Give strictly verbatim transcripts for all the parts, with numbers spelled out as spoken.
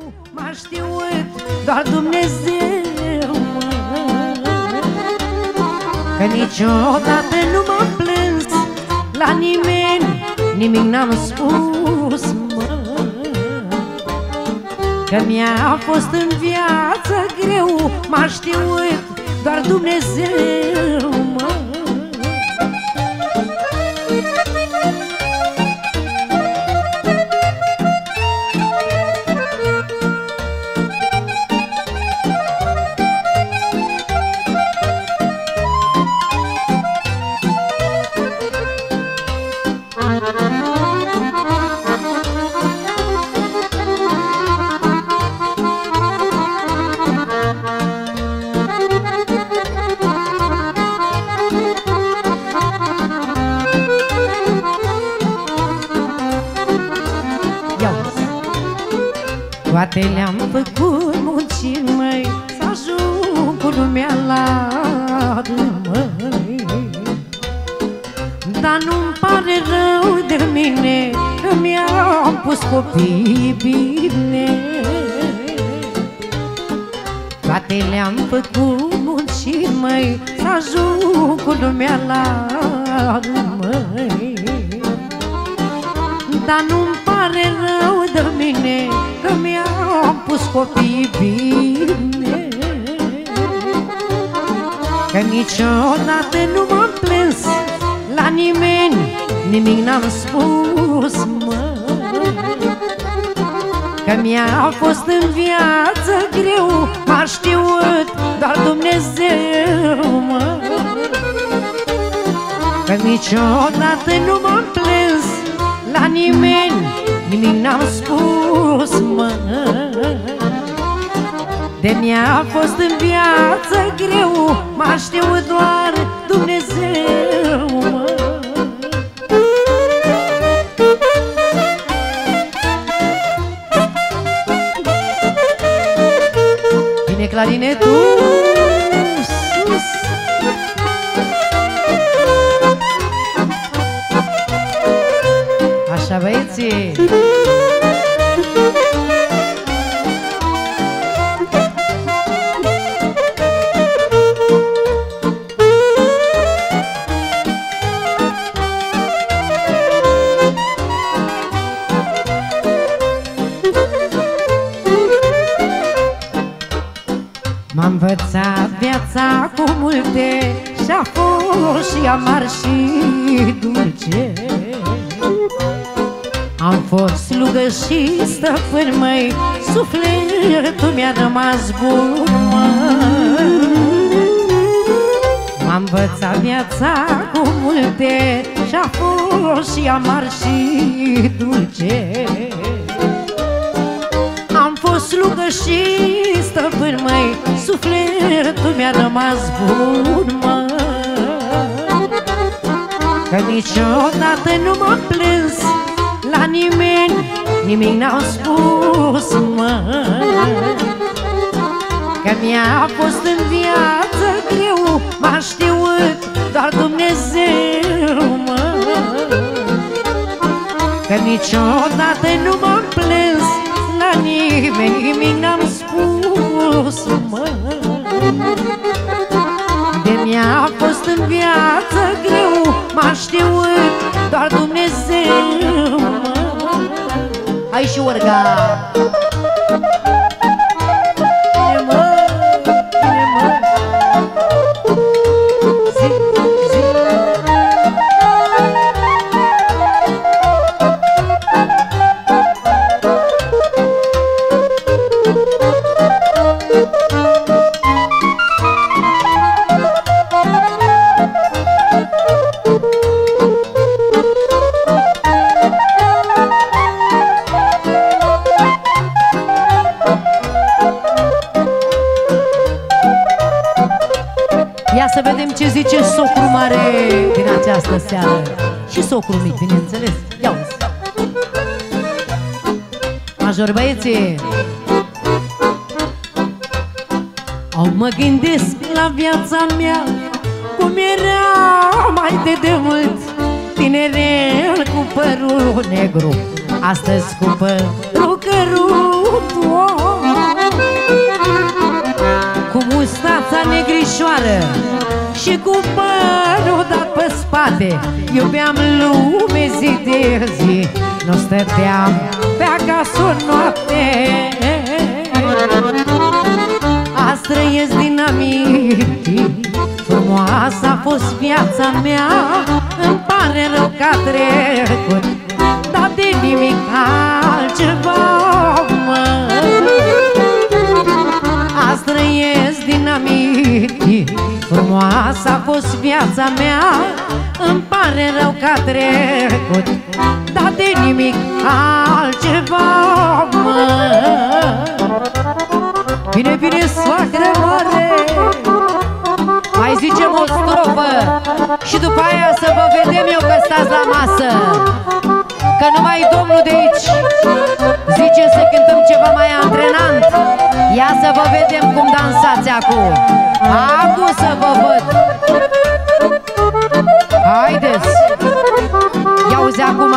m-a știut doar Dumnezeu, mă. Că niciodată nu m-am plâns la nimeni, nimic n-am spus, mă. Că mi-a fost în viață greu, m-a știut doar Dumnezeu, mă. Toate le-am făcut muncind, măi, să ajung cu lumea la rând, măi. Dar nu-mi pare rău de mine, că mi-am pus copiii bine. Toate le-am făcut muncind, măi, să ajung cu lumea la rând, măi. Dar nu-mi pare rău de mine, că mi-am pus copiii bine. Că niciodată nu m-am plâns la nimeni, nimic n-am spus, mă. Că mi-a fost în viață greu, m-a știut doar Dumnezeu, mă. Că niciodată nu m-am plâns la nimeni, nimic n-am spus, mă. De mi-a fost în viață greu, m-a știut doar Dumnezeu, mă. Vine clarinetul sus. Așa, băieții. M-a învățat viața cu multe, și-a fost și amar și dulce. Am fost slugă și stăpân, măi, sufletul mi-a rămas bun, mă. M-a învățat viața cu multe, și-a fost și amar și dulce. Am fost slugă și stăpân, măi, sufletul mi-a rămas bun, mă. Că niciodată nu m-am plâns la nimeni, nimic n-am spus, mă. Că mi-a fost în viață greu, m-a știut doar Dumnezeu, mă. Că niciodată nu m-am plâns la nimeni, nimic n-am spus, mă. De mi-a fost în viață greu, m-a știut doar Dumnezeu, mă. Hai și urga! Bine, mă! Bine, mă! Zi, zi! Ia să vedem ce zice socru mare din această seară. Și socru mic, bineînțeles. Ia-uzi! Major, băieții! Au mă gândesc la viața mea, cum era mai de demult, tinerel cu părul negru, astăzi cu părul cărunt. cu mustața negrișoară și cu părul dat pe spate. Iubeam lume zi de zi, nu stăteam pe acasă o noapte. Azi trăiesc din amintiri, frumoasă a fost viața mea. Îmi pare rău că a trecut, dar de nimic altceva, mă. Azi trăiesc din amintiri, frumoasă a fost viața mea. Îmi pare rău că a trecut, dar de nimic altceva, mă. Bine, bine, soacră mare, mai zicem o strofă și după aia să vă vedem eu că stați la masă, că numai domnul de aici zice să cântăm ceva mai antrenant. Ia să vă vedem cum dansați acum. Acum să vă văd. Haideți. Ia uzi acum.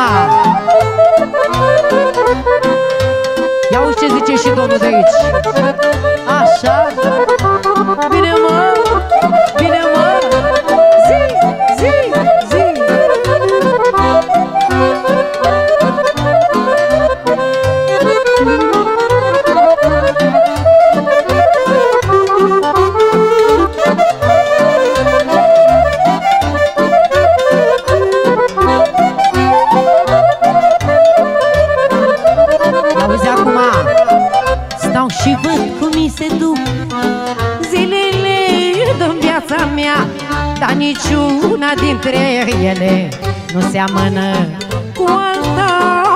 Ia uzi ce zice și domnul de aici. Așa. Bine, mă. Bine, mă. Zi, zi, zi. Auzi acum, stau și văd cum mi se duc zilele din viața mea, dar niciuna dintre ele nu seamănă cu alta.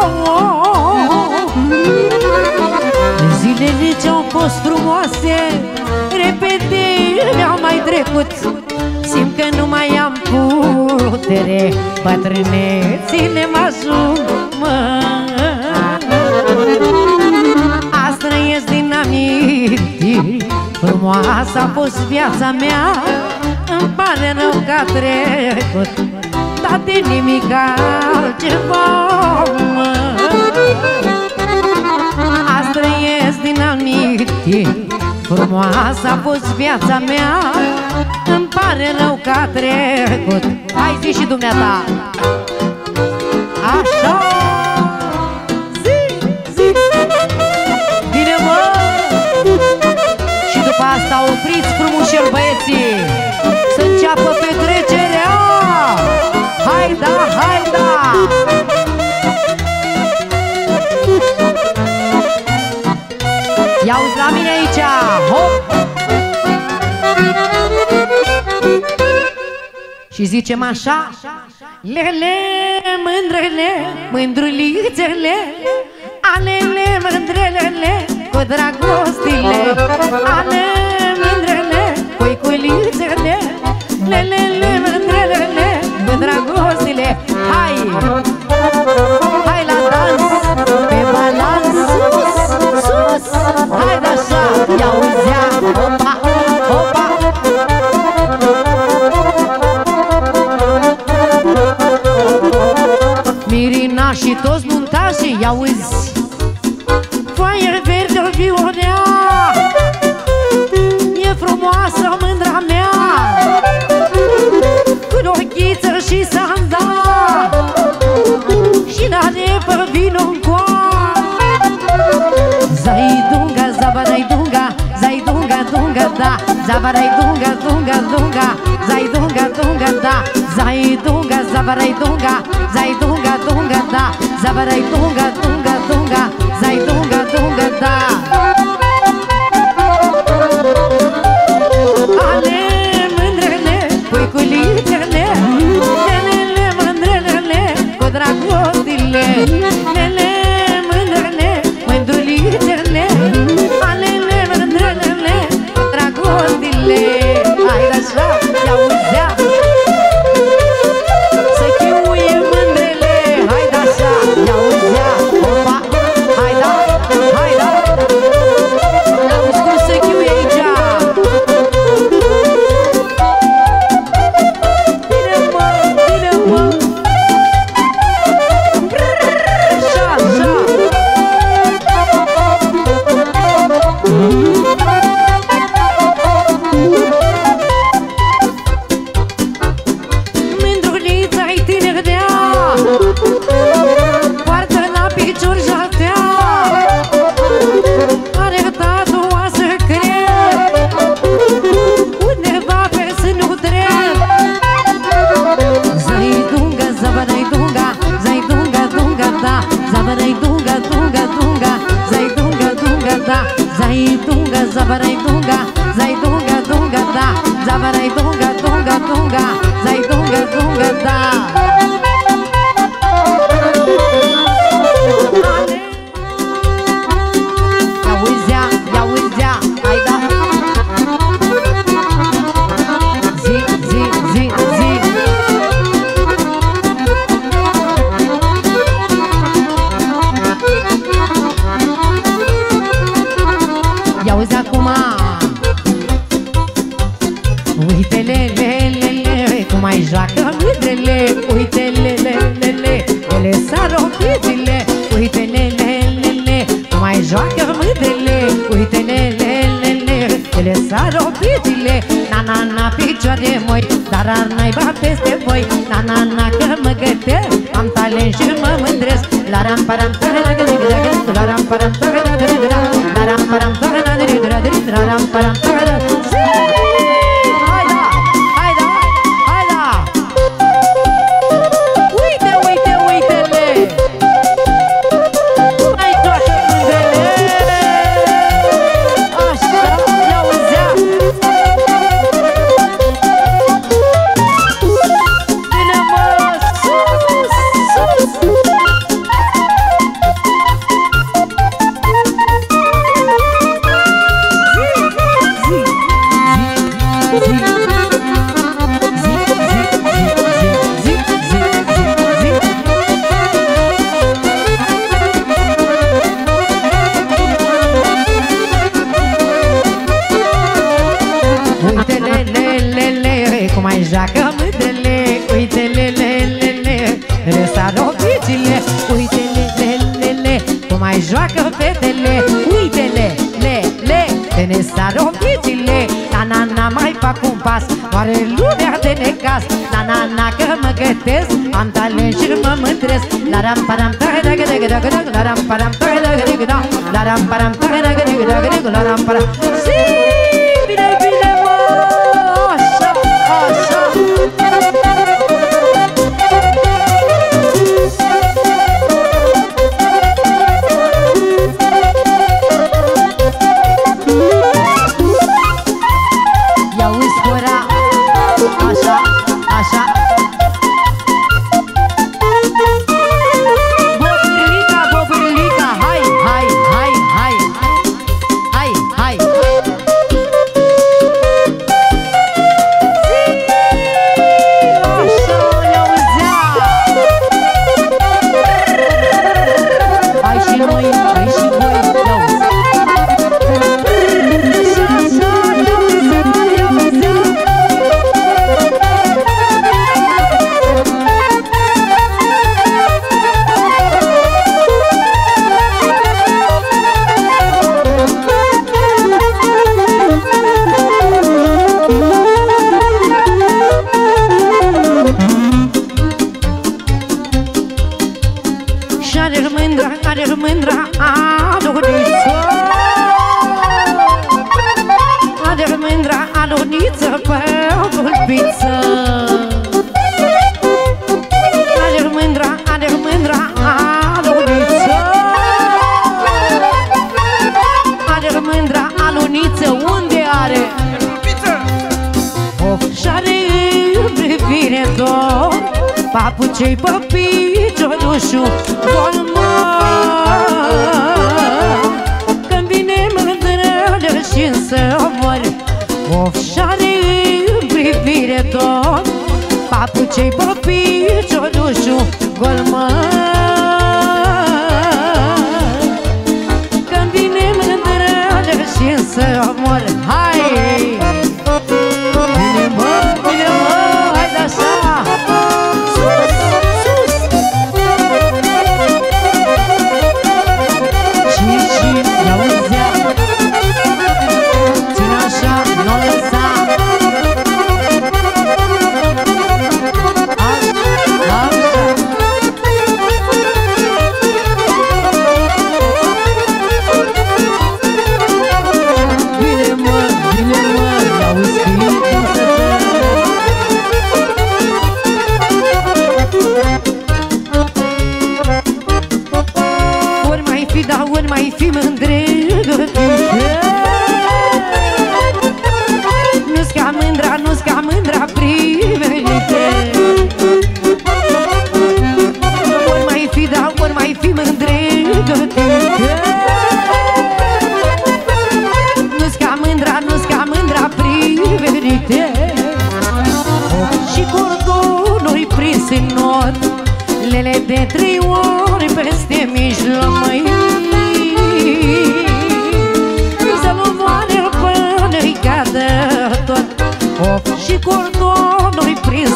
Zilele ce-au fost frumoase repede mi-au mai trecut. Simt că nu mai am putere, bătrânețile mă ajung, mă. Azi trăiesc din amintiri, frumoasă a fost viața mea. Îmi pare rău că a trecut, dar de nimic altceva, mă. Azi trăiesc din amintiri, frumoasă a fost viața mea. Îmi pare rău că a trecut. Hai, zi și dumneata. Așa. Zi, zi. Bine, mă. Și după asta opriți frumușel băieții, să înceapă petrecerea. Hai da, hai da. Ia-uzi la mine aici. Hop. Și zicem așa: lele, mândrele, mândrulițele, alele, mândrelele, cu dragostile, ale, mândrele, cuiculițele, lelele, mândrelele, cu dragostile. Hai! Hai la dans, pe balans, sus, sus. Hai de așa, ia-uzea, opa, opa. Mirina și toți muntașii, ia-uzi, foaie verde-o vionea, e frumoasă mândra mea, cu rochiță și sandal, și n-are pe vino-n coa. Zai dunga, zabarai dunga, zai dunga, dunga, da, zabarai dunga, dunga, dunga, zai dunga, dunga, da, zai dunga, zabarai dunga, zai dunga, dunga, da, zabarai dunga, dunga, dunga, zai dunga, dunga, da. Ale mândrele, puiculițele, lelele mândrelele, cu dragostile, lele mândrele, mândrulițele, alele mândrelele, cu dragostile. Hai așa, ia-uzea, să chiuie mândrele. Hai așa, ia-uzea, opa, Zavarai dunga, zai dunga, dunga, da. Zavarai dunga, dunga, dunga, zai dunga, dunga, da. Ia uizea, ia uizea, hai da. Zi, zi, zi, zi. Ia uzi acum. Uite-le, le, le, le, cum mai joacă mândrele. Uite-le, le, le, le, ele s-ar rompitile. Uite-le, le, le, le, cum mai joacă mândrele. Uite-le, le, le, le, ele s-ar rompitile. Na, na, na, picioare moi, dar ar naiba peste voi. Na, na, na, că mă gătesc, am talent și mă mândresc. La ram param tăgădă gădă gădă, la ram param tăgădă gădă gădă, la ram param tăgădă gădă gădă, la ram param tăgădă. Hai da, hai da, hai da. Uite, uite, uite-le. Mai toate mândrele. Așa, ia uzea. Bine mă, sus, sus. Uite-le, le, le, le, cum mai joacă mândrele. Uite-le, le, le, le, le s-ar robicile. Uite-le, le, le, le, cum mai joacă fetele. Uite-le, le, le, le s-ar robicile. Na, na, na, mai fac un pas, oare lumea de necas. Na, na, na, că mă gătesc, am talent și mă mândresc. La ram param tăgădă gădă gădă gădă, la ram param tăgădă gădă gădă, la ram param tăgădă gădă gădă gădă, la ram param. Si, bine, bine, mă, așa, așa. Ia uzi fără, așa, așa. Bobirlica, bobirlica, hai, hai, hai, hai, hai, hai. Așa, ia uzea. Hai și noi, hai și voi, ia uzi. Așa, așa, ia uzea, ia uzea. Și-are mândra, are mândra, aluniță. Are mândra, aluniță pe vulpiță. Are mândra, are mândra, aluniță. Are mândra, aluniță, unde are? Of, și-are în privire dor, papucei pe piciorușul gol, mă. Când vine mândrălă și-n sămăr, of, și-are în privire dor, papucei pe piciorușul gol, mă. Când vine mândrălă și-n sămăr, hai! Bine, mă, bine, mă, hai de așa! Sus, sus! Și, și, ia uzea. Ține așa, n-o lăsa. Așa, așa. Bine, mă, bine, mă, ia uzi cum să ori mai fi, da, ori mai fi mândre.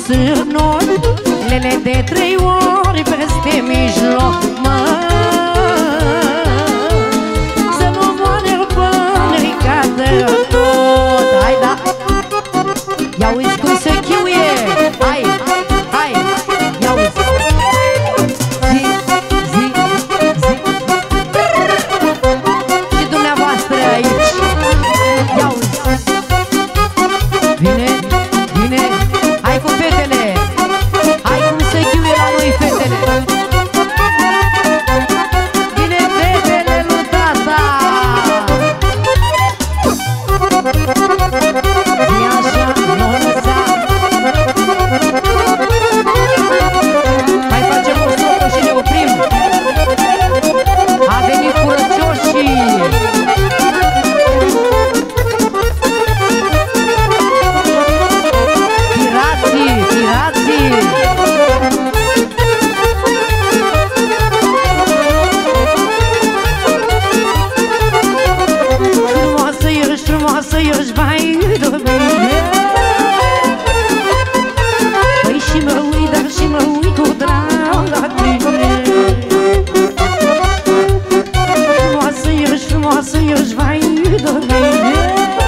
sus în nori, lele de trei ori peste mijloc, mă. Să nu moare pănicată tot. Hai, da! Ia uiți cum se chiuie! Hai, hai! Ia uiți! Zi, zi, zi! Și dumneavoastră aici! Ia uiți! Vine, vine! Hai cu fetele! Hai cum se chiuie la noi fetele! Vine fetele lui tata! Zi așa, nu lăsa! Hai facem o sotă și ne oprim! A venit curăcioșii! Pirații, pirații! Frumoasă ești, frumoasă ești, vai de mine. Păi și mă uit, dar și mă uit cu drag la tine. Frumoasă ești, frumoasă ești, vai de mine.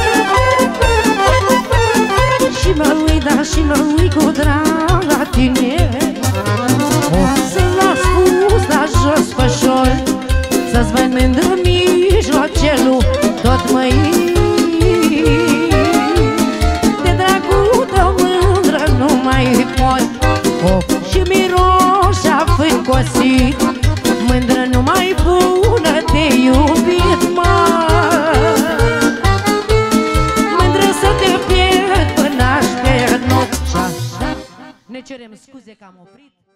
Și mă uit, dar și mă uit cu drag la tine. O să las spus la jos pășor, să-ți văd mândră mijlocelul tot măi. De dragul tău mândră nu mai pot. O, și miroș a fâncosit, mândră numai bună de iubit, mă. Mândră să te pierd până aș pierd not. Și așa ne cerem scuze că am oprit.